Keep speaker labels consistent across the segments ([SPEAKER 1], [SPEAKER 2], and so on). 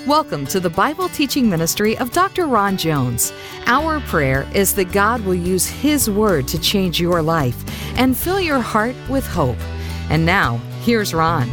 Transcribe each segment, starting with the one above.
[SPEAKER 1] Welcome to the Bible teaching ministry of Dr. Ron Jones. Our prayer is that God will use His Word to change your life and fill your heart with hope. And now, here's Ron.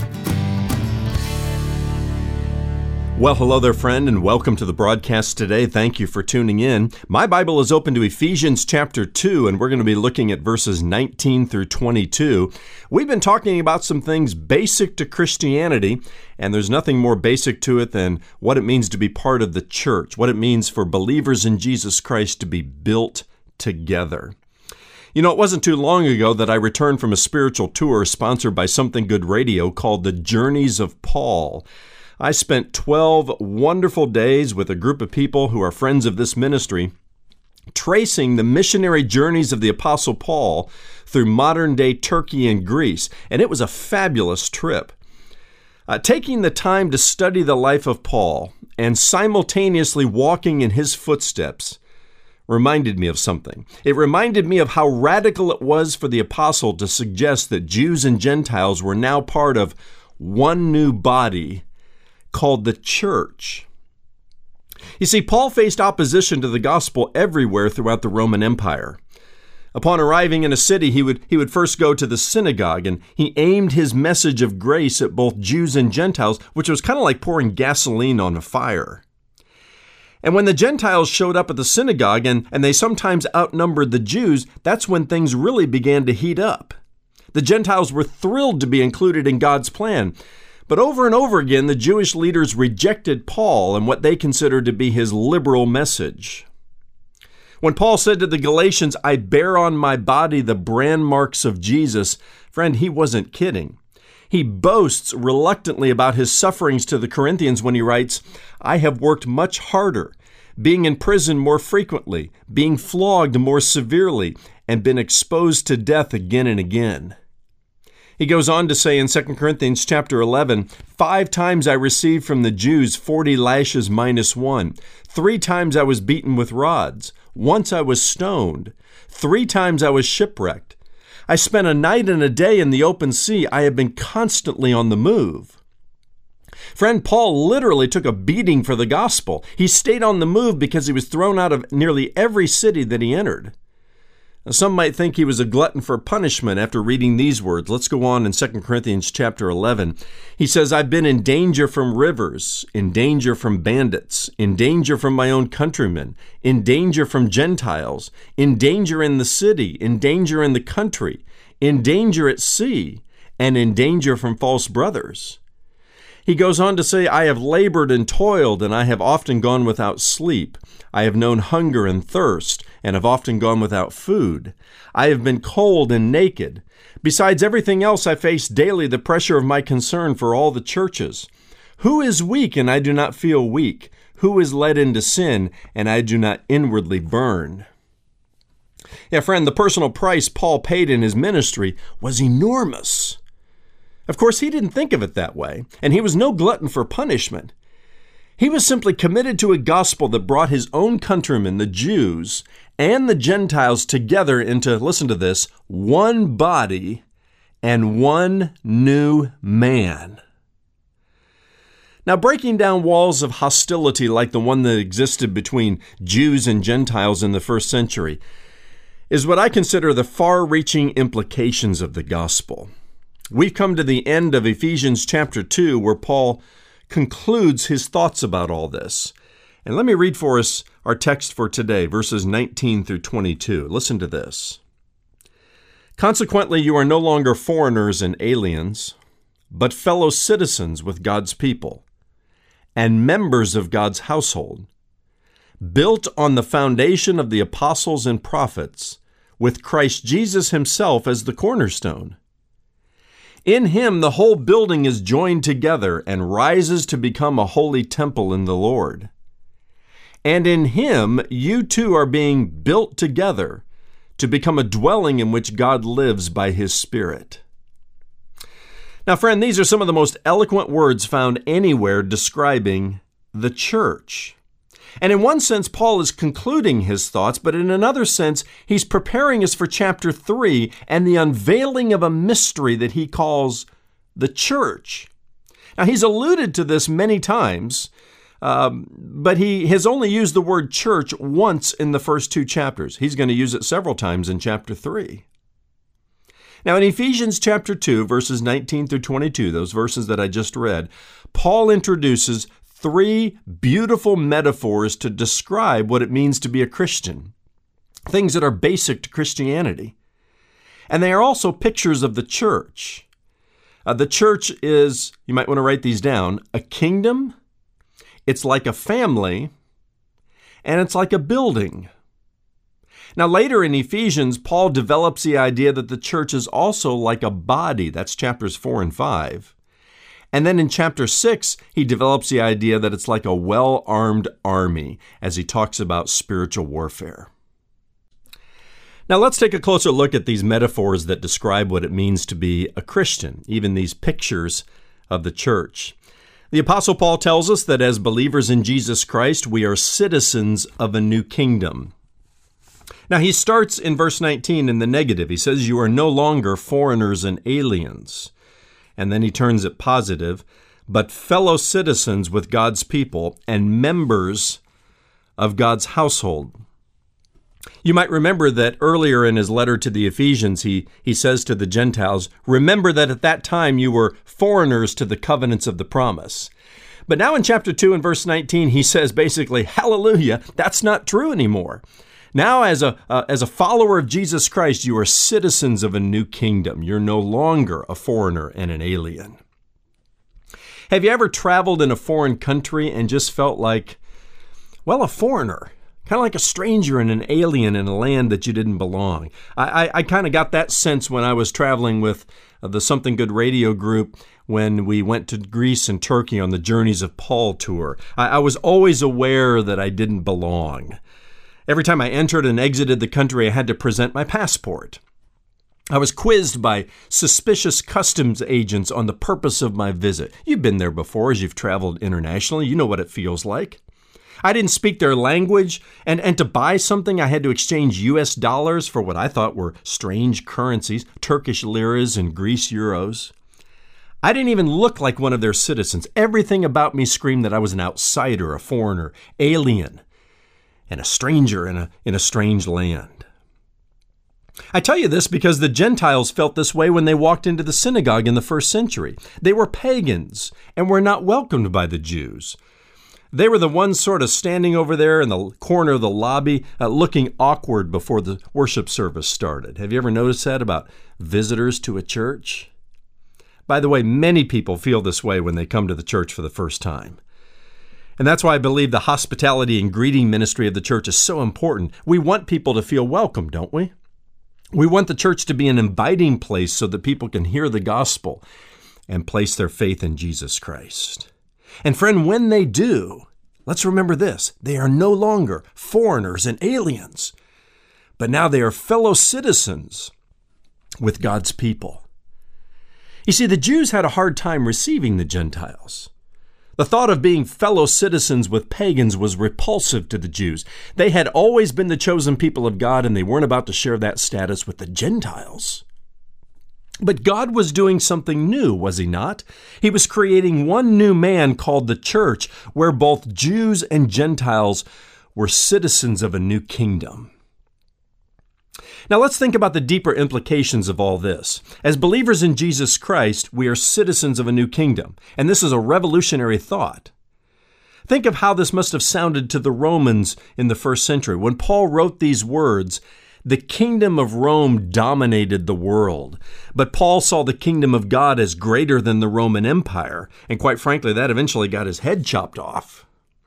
[SPEAKER 2] Well, hello there, friend, and welcome to the broadcast today. Thank you for tuning in. My Bible is open to Ephesians chapter 2, and we're going to be looking at verses 19 through 22. We've been talking about some things basic to Christianity, and there's nothing more basic to it than what it means to be part of the church, what it means for believers in Jesus Christ to be built together. You know, it wasn't too long ago that I returned from a spiritual tour sponsored by Something Good Radio called The Journeys of Paul. I spent 12 wonderful days with a group of people who are friends of this ministry, tracing the missionary journeys of the Apostle Paul through modern-day Turkey and Greece, and it was a fabulous trip. Taking the time to study the life of Paul and simultaneously walking in his footsteps reminded me of something. It reminded me of how radical it was for the apostle to suggest that Jews and Gentiles were now part of one new body called the church. You see, Paul faced opposition to the gospel everywhere throughout the Roman Empire. Upon arriving in a city, he would first go to the synagogue, and he aimed his message of grace at both Jews and Gentiles, which was kind of like pouring gasoline on a fire. And when the Gentiles showed up at the synagogue, and they sometimes outnumbered the Jews, that's when things really began to heat up. The Gentiles were thrilled to be included in God's plan. But over and over again, the Jewish leaders rejected Paul and what they considered to be his liberal message. When Paul said to the Galatians, "I bear on my body the brand marks of Jesus," friend, he wasn't kidding. He boasts reluctantly about his sufferings to the Corinthians when he writes, "I have worked much harder, being in prison more frequently, being flogged more severely, and been exposed to death again and again." He goes on to say in 2 Corinthians chapter 11, 5 times I received from the Jews 40 lashes minus 1. 3 times I was beaten with rods. Once I was stoned. 3 times I was shipwrecked. I spent a night and a day in the open sea. I have been constantly on the move. Friend, Paul literally took a beating for the gospel. He stayed on the move because he was thrown out of nearly every city that he entered. Some might think he was a glutton for punishment after reading these words. Let's go on in 2 Corinthians chapter 11. He says, "I've been in danger from rivers, in danger from bandits, in danger from my own countrymen, in danger from Gentiles, in danger in the city, in danger in the country, in danger at sea, and in danger from false brothers." He goes on to say, "I have labored and toiled, and I have often gone without sleep. I have known hunger and thirst, and have often gone without food. I have been cold and naked. Besides everything else, I face daily the pressure of my concern for all the churches. Who is weak, and I do not feel weak? Who is led into sin, and I do not inwardly burn?" Yeah, friend, the personal price Paul paid in his ministry was enormous. Of course, he didn't think of it that way, and he was no glutton for punishment. He was simply committed to a gospel that brought his own countrymen, the Jews, and the Gentiles together into, listen to this, one body and one new man. Now, breaking down walls of hostility like the one that existed between Jews and Gentiles in the first century is what I consider the far-reaching implications of the gospel. We've come to the end of Ephesians chapter 2, where Paul concludes his thoughts about all this. And let me read for us our text for today, verses 19 through 22. Listen to this. "Consequently, you are no longer foreigners and aliens, but fellow citizens with God's people, and members of God's household, built on the foundation of the apostles and prophets, with Christ Jesus himself as the cornerstone. In him the whole building is joined together and rises to become a holy temple in the Lord. And in him you too are being built together to become a dwelling in which God lives by his Spirit." Now, friend, these are some of the most eloquent words found anywhere describing the church. And in one sense, Paul is concluding his thoughts, but in another sense, he's preparing us for chapter 3 and the unveiling of a mystery that he calls the church. Now, he's alluded to this many times, but he has only used the word church once in the first 2 chapters. He's going to use it several times in chapter 3. Now, in Ephesians chapter 2, verses 19 through 22, those verses that I just read, Paul introduces 3 beautiful metaphors to describe what it means to be a Christian, things that are basic to Christianity. And they are also pictures of the church. The church is, you might want to write these down, a kingdom, it's like a family, and it's like a building. Now, later in Ephesians, Paul develops the idea that the church is also like a body. That's chapters 4 and 5. And then in chapter 6, he develops the idea that it's like a well-armed army as he talks about spiritual warfare. Now, let's take a closer look at these metaphors that describe what it means to be a Christian, even these pictures of the church. The Apostle Paul tells us that as believers in Jesus Christ, we are citizens of a new kingdom. Now, he starts in verse 19 in the negative. He says, "You are no longer foreigners and aliens." And then he turns it positive, "but fellow citizens with God's people and members of God's household." You might remember that earlier in his letter to the Ephesians, he says to the Gentiles, "Remember that at that time you were foreigners to the covenants of the promise." But now in chapter 2 and verse 19, he says basically, hallelujah, that's not true anymore. Now, as a follower of Jesus Christ, you are citizens of a new kingdom. You're no longer a foreigner and an alien. Have you ever traveled in a foreign country and just felt like, well, a foreigner, kind of like a stranger and an alien in a land that you didn't belong? I kind of got that sense when I was traveling with the Something Good radio group when we went to Greece and Turkey on the Journeys of Paul tour. I was always aware that I didn't belong. Every time I entered and exited the country, I had to present my passport. I was quizzed by suspicious customs agents on the purpose of my visit. You've been there before as you've traveled internationally. You know what it feels like. I didn't speak their language, and to buy something, I had to exchange U.S. dollars for what I thought were strange currencies, Turkish liras and Greece euros. I didn't even look like one of their citizens. Everything about me screamed that I was an outsider, a foreigner, alien, and a stranger in a strange land. I tell you this because the Gentiles felt this way when they walked into the synagogue in the first century. They were pagans and were not welcomed by the Jews. They were the ones sort of standing over there in the corner of the lobby, looking awkward before the worship service started. Have you ever noticed that about visitors to a church? By the way, many people feel this way when they come to the church for the first time. And that's why I believe the hospitality and greeting ministry of the church is so important. We want people to feel welcome, don't we? We want the church to be an inviting place so that people can hear the gospel and place their faith in Jesus Christ. And friend, when they do, let's remember this, they are no longer foreigners and aliens, but now they are fellow citizens with God's people. You see, the Jews had a hard time receiving the Gentiles. The thought of being fellow citizens with pagans was repulsive to the Jews. They had always been the chosen people of God, and they weren't about to share that status with the Gentiles. But God was doing something new, was he not? He was creating one new man called the church, where both Jews and Gentiles were citizens of a new kingdom. Now let's think about the deeper implications of all this. As believers in Jesus Christ, we are citizens of a new kingdom, and this is a revolutionary thought. Think of how this must have sounded to the Romans in the first century. When Paul wrote these words, the kingdom of Rome dominated the world, but Paul saw the kingdom of God as greater than the Roman Empire, and quite frankly, that eventually got his head chopped off.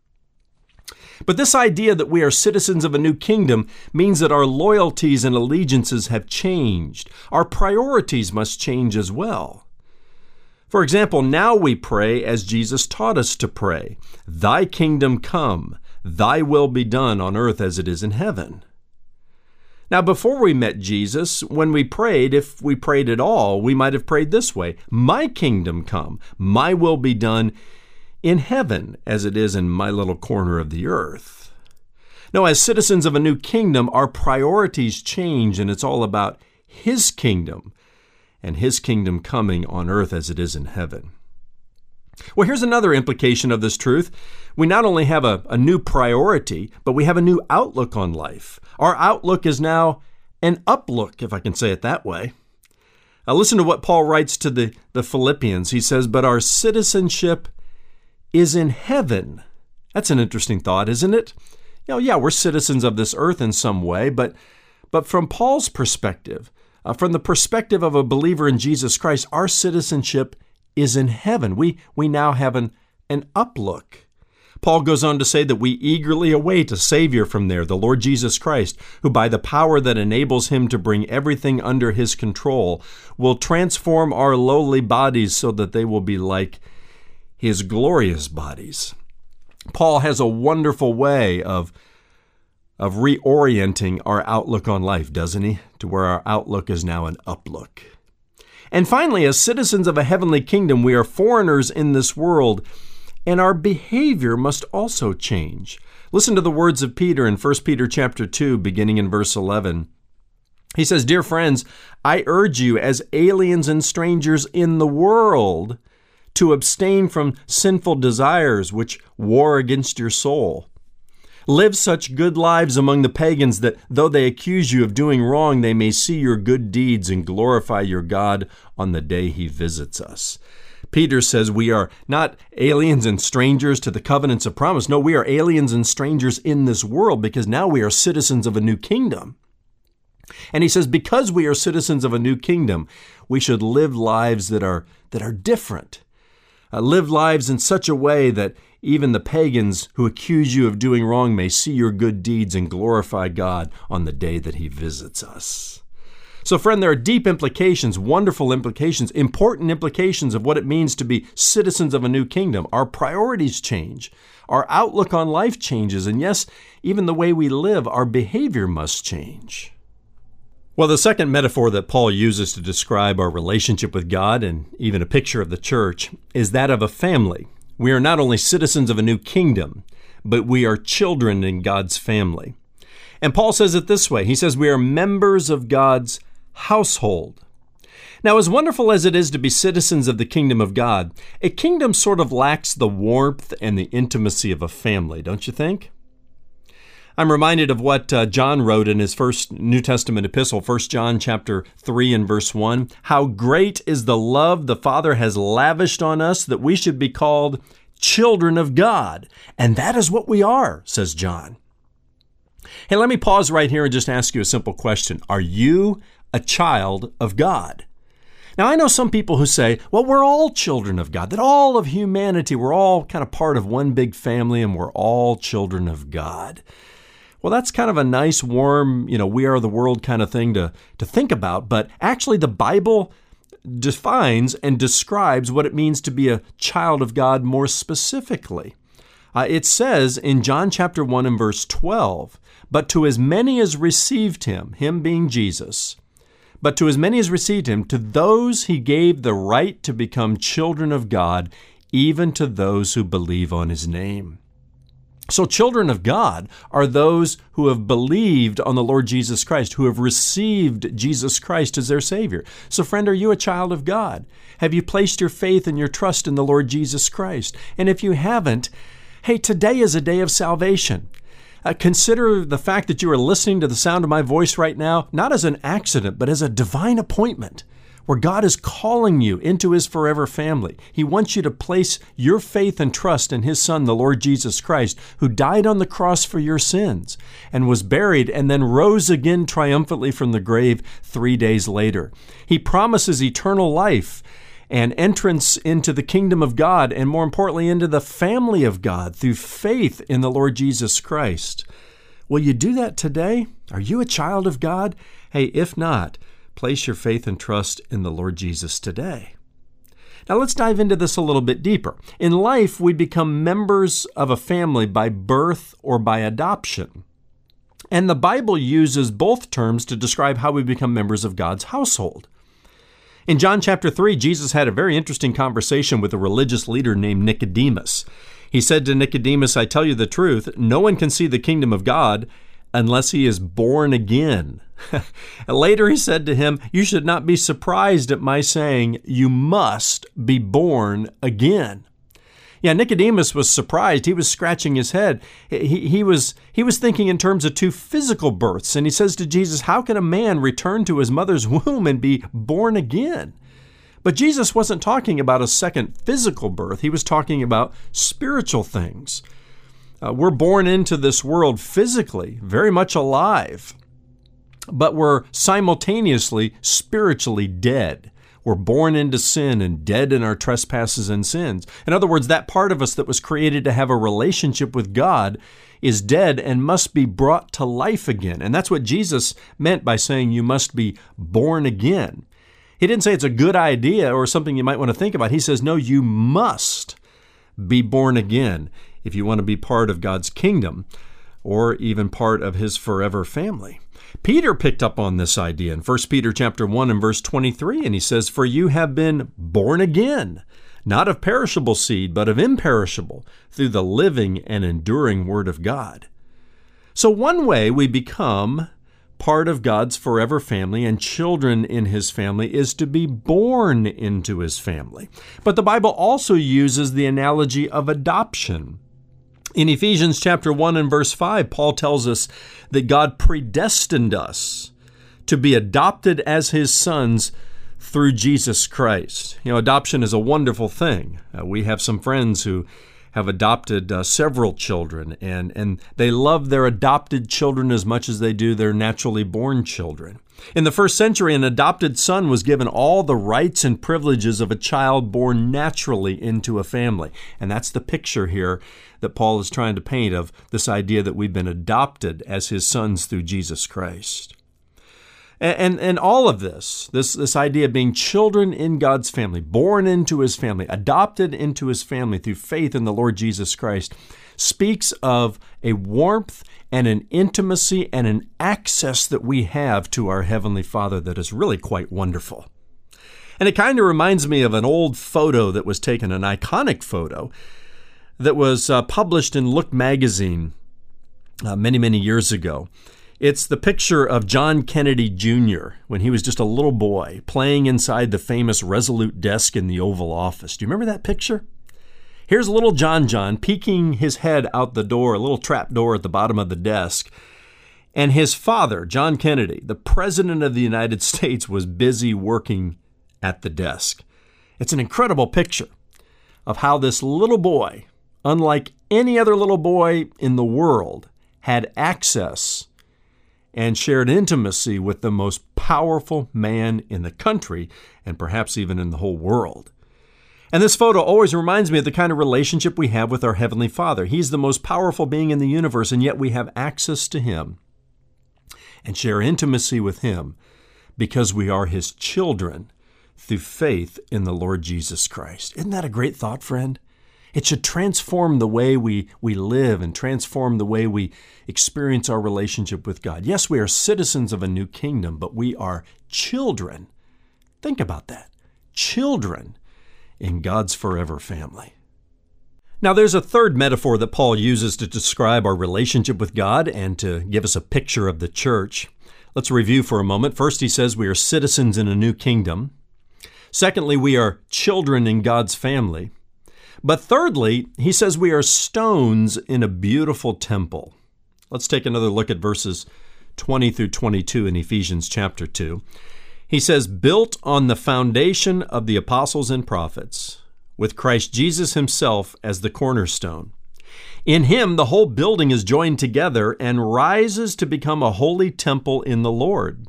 [SPEAKER 2] But this idea that we are citizens of a new kingdom means that our loyalties and allegiances have changed. Our priorities must change as well. For example, now we pray as Jesus taught us to pray, "Thy kingdom come, thy will be done on earth as it is in heaven." Now, before we met Jesus, when we prayed, if we prayed at all, we might have prayed this way, "My kingdom come, my will be done in heaven as it is in my little corner of the earth." Now, as citizens of a new kingdom, our priorities change, and it's all about His kingdom and His kingdom coming on earth as it is in heaven. Well, here's another implication of this truth. We not only have a new priority, but we have a new outlook on life. Our outlook is now an uplook, if I can say it that way. Now listen to what Paul writes to the Philippians. He says, "But our citizenship is in heaven." That's an interesting thought, isn't it? Yeah, we're citizens of this earth in some way, but from Paul's perspective, from the perspective of a believer in Jesus Christ, our citizenship is in heaven. We now have an uplook. Paul goes on to say that we eagerly await a Savior from there, the Lord Jesus Christ, who by the power that enables him to bring everything under his control will transform our lowly bodies so that they will be like his glorious bodies. Paul has a wonderful way of reorienting our outlook on life, doesn't he? To where our outlook is now an uplook. And finally, as citizens of a heavenly kingdom, we are foreigners in this world, and our behavior must also change. Listen to the words of Peter in 1 Peter chapter 2, beginning in verse 11. He says, "Dear friends, I urge you as aliens and strangers in the world to abstain from sinful desires which war against your soul. Live such good lives among the pagans that though they accuse you of doing wrong, they may see your good deeds and glorify your God on the day he visits us." Peter says we are not aliens and strangers to the covenants of promise. No, we are aliens and strangers in this world because now we are citizens of a new kingdom. And he says because we are citizens of a new kingdom, we should live lives that are different. Live lives in such a way that even the pagans who accuse you of doing wrong may see your good deeds and glorify God on the day that he visits us. So, friend, there are deep implications, wonderful implications, important implications of what it means to be citizens of a new kingdom. Our priorities change. Our outlook on life changes. And yes, even the way we live, our behavior must change. Well, the second metaphor that Paul uses to describe our relationship with God and even a picture of the church is that of a family. We are not only citizens of a new kingdom, but we are children in God's family. And Paul says it this way. He says we are members of God's household. Now, as wonderful as it is to be citizens of the kingdom of God, a kingdom sort of lacks the warmth and the intimacy of a family, don't you think? I'm reminded of what John wrote in his first New Testament epistle, 1 John chapter 3 and verse 1. "How great is the love the Father has lavished on us that we should be called children of God. And that is what we are," says John. Hey, let me pause right here and just ask you a simple question. Are you a child of God? Now, I know some people who say, well, we're all children of God, that all of humanity, we're all kind of part of one big family and we're all children of God. Well, that's kind of a nice, warm, we are the world kind of thing to think about. But actually, the Bible defines and describes what it means to be a child of God more specifically. It says in John chapter 1 and verse 12, "But to as many as received him," him being Jesus, "but to as many as received him, to those he gave the right to become children of God, even to those who believe on his name." So children of God are those who have believed on the Lord Jesus Christ, who have received Jesus Christ as their Savior. So friend, are you a child of God? Have you placed your faith and your trust in the Lord Jesus Christ? And if you haven't, hey, today is a day of salvation. Consider the fact that you are listening to the sound of my voice right now, not as an accident, but as a divine appointment where God is calling you into his forever family. He wants you to place your faith and trust in his Son, the Lord Jesus Christ, who died on the cross for your sins and was buried and then rose again triumphantly from the grave 3 days later. He promises eternal life and entrance into the kingdom of God, and more importantly, into the family of God through faith in the Lord Jesus Christ. Will you do that today? Are you a child of God? Hey, if not, place your faith and trust in the Lord Jesus today. Now let's dive into this a little bit deeper. In life, we become members of a family by birth or by adoption. And the Bible uses both terms to describe how we become members of God's household. In John chapter 3, Jesus had a very interesting conversation with a religious leader named Nicodemus. He said to Nicodemus, "I tell you the truth, no one can see the kingdom of God unless he is born again." Later he said to him, "You should not be surprised at my saying, you must be born again." Yeah, Nicodemus was surprised. He was scratching his head. He was thinking in terms of two physical births. And he says to Jesus, how can a man return to his mother's womb and be born again? But Jesus wasn't talking about a second physical birth. He was talking about spiritual things. We're born into this world physically, very much alive, but we're simultaneously spiritually dead. We're born into sin and dead in our trespasses and sins. In other words, that part of us that was created to have a relationship with God is dead and must be brought to life again. And that's what Jesus meant by saying you must be born again. He didn't say it's a good idea or something you might want to think about. He says, no, you must be born again if you want to be part of God's kingdom or even part of His forever family. Peter picked up on this idea in 1 Peter chapter 1 and verse 23, and he says, for you have been born again, not of perishable seed, but of imperishable, through the living and enduring Word of God. So one way we become part of God's forever family and children in His family is to be born into His family. But the Bible also uses the analogy of adoption. In Ephesians chapter 1 and verse 5, Paul tells us that God predestined us to be adopted as His sons through Jesus Christ. You know, adoption is a wonderful thing. We have some friends who have adopted several children, and they love their adopted children as much as they do their naturally born children. In the first century, an adopted son was given all the rights and privileges of a child born naturally into a family. And that's the picture here that Paul is trying to paint of this idea that we've been adopted as his sons through Jesus Christ. And all of this idea of being children in God's family, born into His family, adopted into His family through faith in the Lord Jesus Christ, speaks of a warmth and an intimacy and an access that we have to our Heavenly Father that is really quite wonderful. And it kind of reminds me of an old photo that was taken, an iconic photo that was published in Look magazine many, many years ago. It's the picture of John Kennedy Jr. when he was just a little boy playing inside the famous Resolute desk in the Oval Office. Do you remember that picture? Here's little John peeking his head out the door, a little trap door at the bottom of the desk. And his father, John Kennedy, the President of the United States, was busy working at the desk. It's an incredible picture of how this little boy, unlike any other little boy in the world, had access and shared intimacy with the most powerful man in the country and perhaps even in the whole world. And this photo always reminds me of the kind of relationship we have with our Heavenly Father. He's the most powerful being in the universe, and yet we have access to Him and share intimacy with Him because we are His children through faith in the Lord Jesus Christ. Isn't that a great thought, friend? It should transform the way we live and transform the way we experience our relationship with God. Yes, we are citizens of a new kingdom, but we are children. Think about that. Children in God's forever family. Now, there's a third metaphor that Paul uses to describe our relationship with God and to give us a picture of the church. Let's review for a moment. First, he says we are citizens in a new kingdom. Secondly, we are children in God's family. But thirdly, he says we are stones in a beautiful temple. Let's take another look at verses 20 through 22 in Ephesians chapter 2. He says, built on the foundation of the apostles and prophets, with Christ Jesus Himself as the cornerstone. In Him, the whole building is joined together and rises to become a holy temple in the Lord.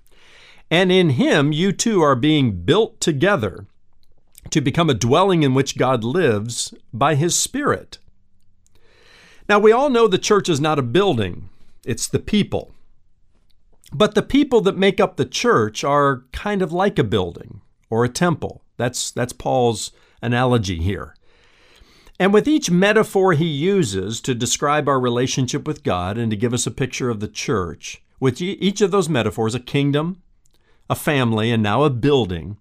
[SPEAKER 2] And in Him, you too are being built together to become a dwelling in which God lives by His Spirit. Now, we all know the church is not a building, it's the people. But the people that make up the church are kind of like a building or a temple. That's Paul's analogy here. And with each metaphor he uses to describe our relationship with God and to give us a picture of the church, with each of those metaphors, a kingdom, a family, and now a building,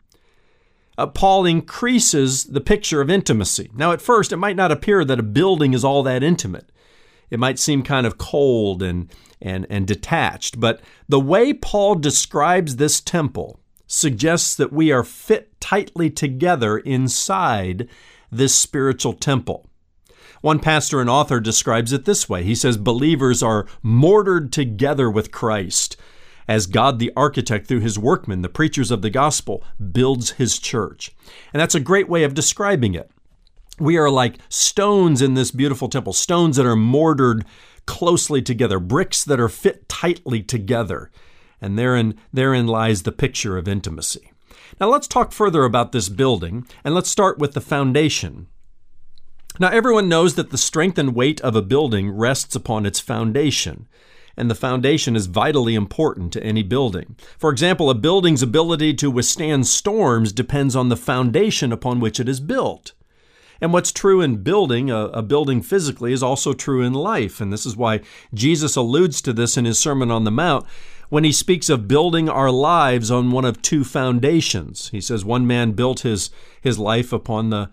[SPEAKER 2] Paul increases the picture of intimacy. Now, at first, it might not appear that a building is all that intimate. It might seem kind of cold and detached, but the way Paul describes this temple suggests that we are fit tightly together inside this spiritual temple. One pastor and author describes it this way. He says, believers are mortared together with Christ as God the architect through his workmen, the preachers of the gospel, builds his church. And that's a great way of describing it. We are like stones in this beautiful temple, stones that are mortared closely together, bricks that are fit tightly together. And therein lies the picture of intimacy. Now let's talk further about this building, and let's start with the foundation. Now everyone knows that the strength and weight of a building rests upon its foundation, and the foundation is vitally important to any building. For example, a building's ability to withstand storms depends on the foundation upon which it is built. And what's true in building, a building physically, is also true in life. And this is why Jesus alludes to this in his Sermon on the Mount when he speaks of building our lives on one of two foundations. He says one man built his life upon the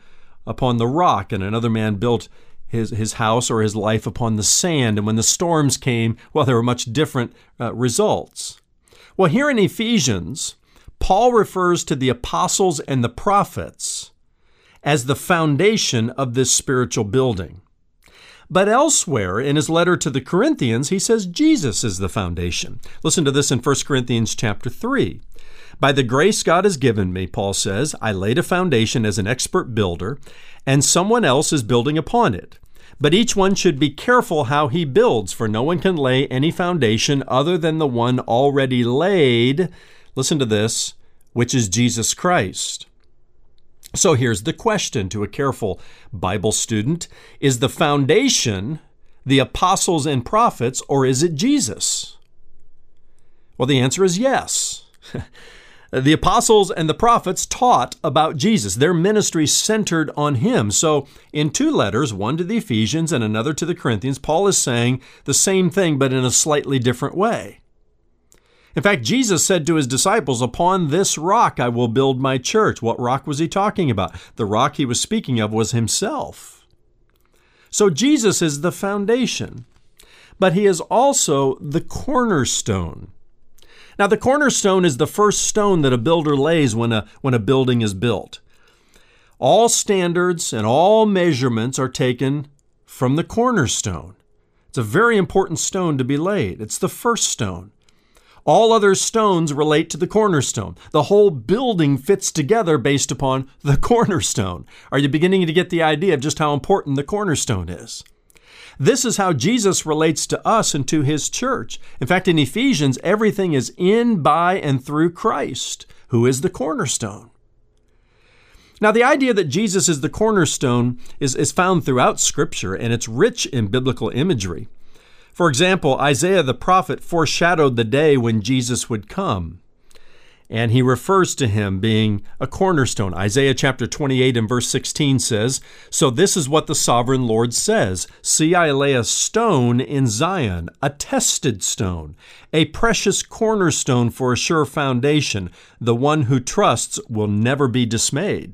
[SPEAKER 2] rock, and another man built his house or his life upon the sand. And when the storms came, well, there were much different results. Well, here in Ephesians, Paul refers to the apostles and the prophets as the foundation of this spiritual building. But elsewhere in his letter to the Corinthians, he says Jesus is the foundation. Listen to this in 1 Corinthians chapter 3. By the grace God has given me, Paul says, I laid a foundation as an expert builder, and someone else is building upon it. But each one should be careful how he builds, for no one can lay any foundation other than the one already laid, listen to this, which is Jesus Christ. So here's the question to a careful Bible student. Is the foundation the apostles and prophets, or is it Jesus? Well, the answer is yes. The apostles and the prophets taught about Jesus. Their ministry centered on him. So in two letters, one to the Ephesians and another to the Corinthians, Paul is saying the same thing, but in a slightly different way. In fact, Jesus said to his disciples, upon this rock I will build my church. What rock was he talking about? The rock he was speaking of was himself. So Jesus is the foundation, but he is also the cornerstone. Now, the cornerstone is the first stone that a builder lays when a building is built. All standards and all measurements are taken from the cornerstone. It's a very important stone to be laid. It's the first stone. All other stones relate to the cornerstone. The whole building fits together based upon the cornerstone. Are you beginning to get the idea of just how important the cornerstone is? This is how Jesus relates to us and to his church. In fact, in Ephesians, everything is in, by, and through Christ, who is the cornerstone. Now, the idea that Jesus is the cornerstone is found throughout Scripture, and it's rich in biblical imagery. For example, Isaiah the prophet foreshadowed the day when Jesus would come, and he refers to him being a cornerstone. Isaiah chapter 28 and verse 16 says, So this is what the sovereign Lord says, See, I lay a stone in Zion, a tested stone, a precious cornerstone for a sure foundation. The one who trusts will never be dismayed.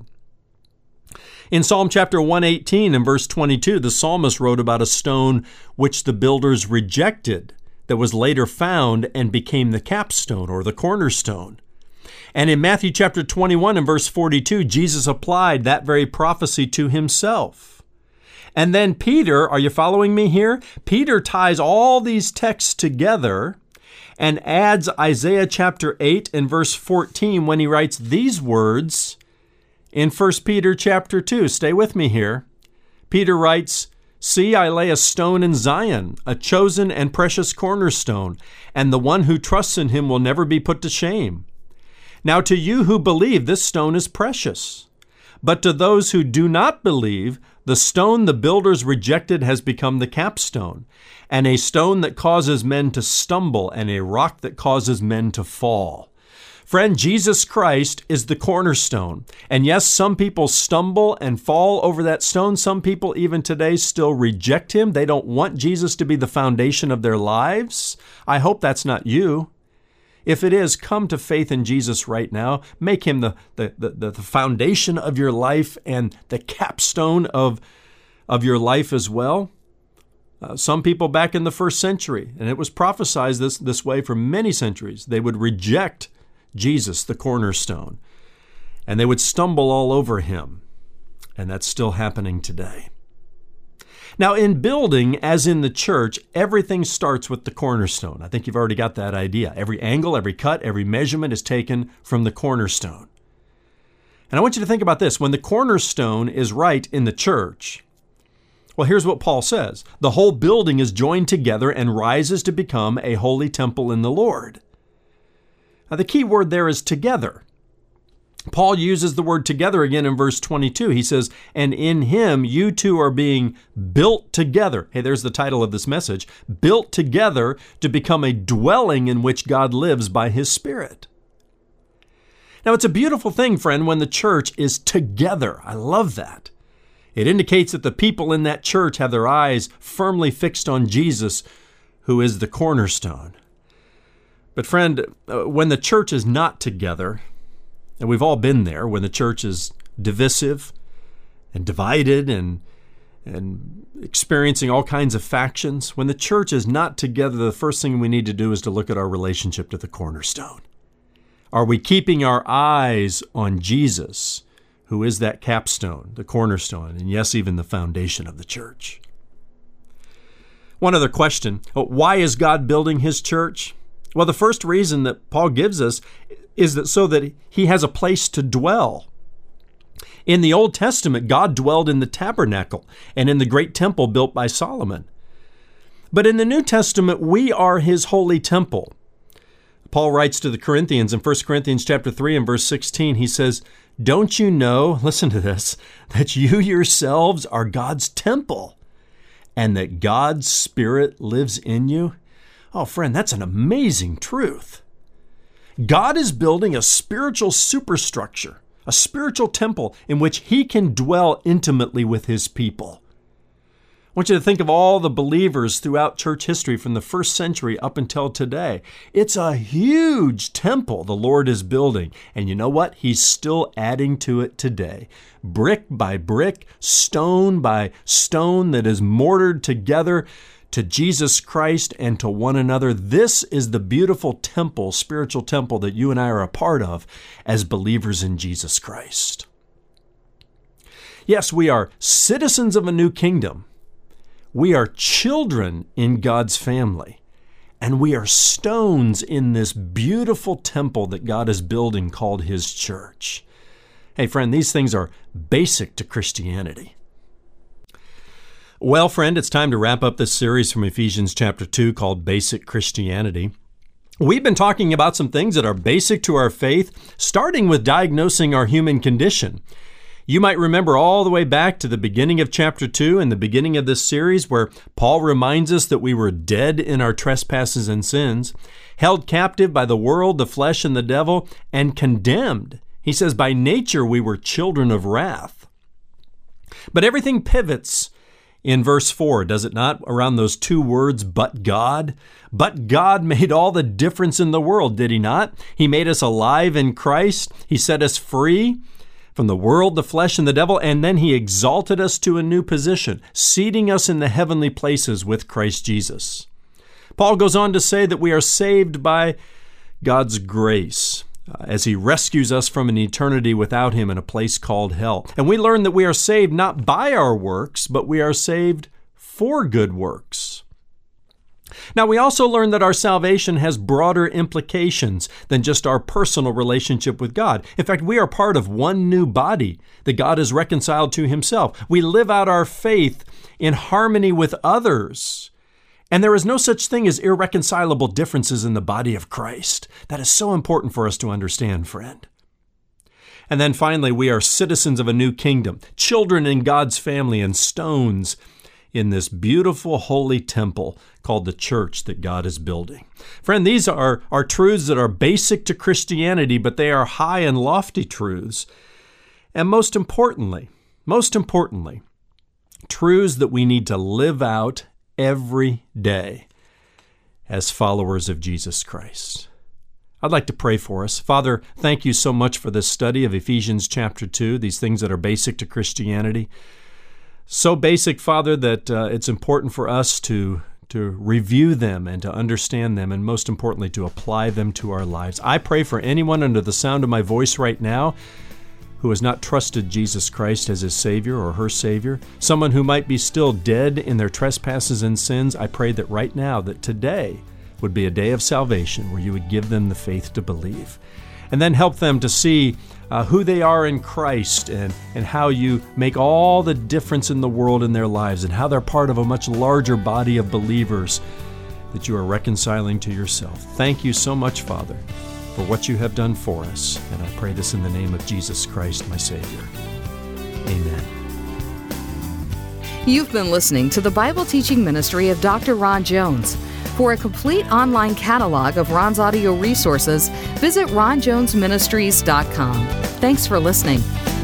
[SPEAKER 2] In Psalm chapter 118 and verse 22, the psalmist wrote about a stone which the builders rejected that was later found and became the capstone or the cornerstone. And in Matthew chapter 21 and verse 42, Jesus applied that very prophecy to himself. And then Peter, are you following me here? Peter ties all these texts together and adds Isaiah chapter 8 and verse 14 when he writes these words in 1 Peter chapter 2. Stay with me here. Peter writes, See, I lay a stone in Zion, a chosen and precious cornerstone, and the one who trusts in him will never be put to shame. Now to you who believe, this stone is precious. But to those who do not believe, the stone the builders rejected has become the capstone, and a stone that causes men to stumble, and a rock that causes men to fall. Friend, Jesus Christ is the cornerstone. And yes, some people stumble and fall over that stone. Some people even today still reject him. They don't want Jesus to be the foundation of their lives. I hope that's not you. If it is, come to faith in Jesus right now. Make him the foundation of your life and the capstone of your life as well. Some people back in the first century, and it was prophesied this way for many centuries, they would reject Jesus, the cornerstone, and they would stumble all over him. And that's still happening today. Now, in building, as in the church, everything starts with the cornerstone. I think you've already got that idea. Every angle, every cut, every measurement is taken from the cornerstone. And I want you to think about this. When the cornerstone is right in the church, well, here's what Paul says. The whole building is joined together and rises to become a holy temple in the Lord. Now, the key word there is together. Paul uses the word together again in verse 22. He says, and in him you two are being built together. Hey, there's the title of this message. Built together to become a dwelling in which God lives by his Spirit. Now, it's a beautiful thing, friend, when the church is together. I love that. It indicates that the people in that church have their eyes firmly fixed on Jesus, who is the cornerstone. But friend, when the church is not together, and we've all been there, when the church is divisive and divided and experiencing all kinds of factions, when the church is not together, the first thing we need to do is to look at our relationship to the cornerstone. Are we keeping our eyes on Jesus, who is that capstone, the cornerstone, and yes, even the foundation of the church? One other question. Why is God building his church? Well, the first reason that Paul gives us is that so that he has a place to dwell. In the Old Testament, God dwelled in the tabernacle and in the great temple built by Solomon. But in the New Testament, we are his holy temple. Paul writes to the Corinthians in 1 Corinthians chapter 3 and verse 16, he says, don't you know, listen to this, that you yourselves are God's temple and that God's Spirit lives in you? Oh, friend, that's an amazing truth. God is building a spiritual superstructure, a spiritual temple in which he can dwell intimately with his people. I want you to think of all the believers throughout church history from the first century up until today. It's a huge temple the Lord is building. And you know what? He's still adding to it today. Brick by brick, stone by stone that is mortared together to Jesus Christ and to one another. This is the beautiful temple, spiritual temple that you and I are a part of as believers in Jesus Christ. Yes, we are citizens of a new kingdom. We are children in God's family. And we are stones in this beautiful temple that God is building called his church. Hey, friend, these things are basic to Christianity. Well, friend, it's time to wrap up this series from Ephesians chapter 2 called Basic Christianity. We've been talking about some things that are basic to our faith, starting with diagnosing our human condition. You might remember all the way back to the beginning of chapter 2 and the beginning of this series where Paul reminds us that we were dead in our trespasses and sins, held captive by the world, the flesh, and the devil, and condemned. He says, by nature we were children of wrath. But everything pivots in verse 4, does it not? Around those two words, but God. But God made all the difference in the world, did he not? He made us alive in Christ. He set us free from the world, the flesh, and the devil, and then he exalted us to a new position, seating us in the heavenly places with Christ Jesus. Paul goes on to say that we are saved by God's grace, as he rescues us from an eternity without him in a place called hell. And we learn that we are saved not by our works, but we are saved for good works. Now, we also learn that our salvation has broader implications than just our personal relationship with God. In fact, we are part of one new body that God has reconciled to himself. We live out our faith in harmony with others. And there is no such thing as irreconcilable differences in the body of Christ. That is so important for us to understand, friend. And then finally, we are citizens of a new kingdom, children in God's family, and stones in this beautiful holy temple called the church that God is building. Friend, these are truths that are basic to Christianity, but they are high and lofty truths. And most importantly, truths that we need to live out every day as followers of Jesus Christ. I'd like to pray for us. Father, thank you so much for this study of Ephesians chapter 2, these things that are basic to Christianity. So basic, Father, that it's important for us to review them and to understand them, and most importantly, to apply them to our lives. I pray for anyone under the sound of my voice right now who has not trusted Jesus Christ as his Savior or her Savior, someone who might be still dead in their trespasses and sins, I pray that right now, that today would be a day of salvation where you would give them the faith to believe. And then help them to see who they are in Christ and how you make all the difference in the world in their lives and how they're part of a much larger body of believers that you are reconciling to yourself. Thank you so much, Father, for what you have done for us. And I pray this in the name of Jesus Christ, my Savior. Amen.
[SPEAKER 1] You've been listening to the Bible teaching ministry of Dr. Ron Jones. For a complete online catalog of Ron's audio resources, visit ronjonesministries.com. Thanks for listening.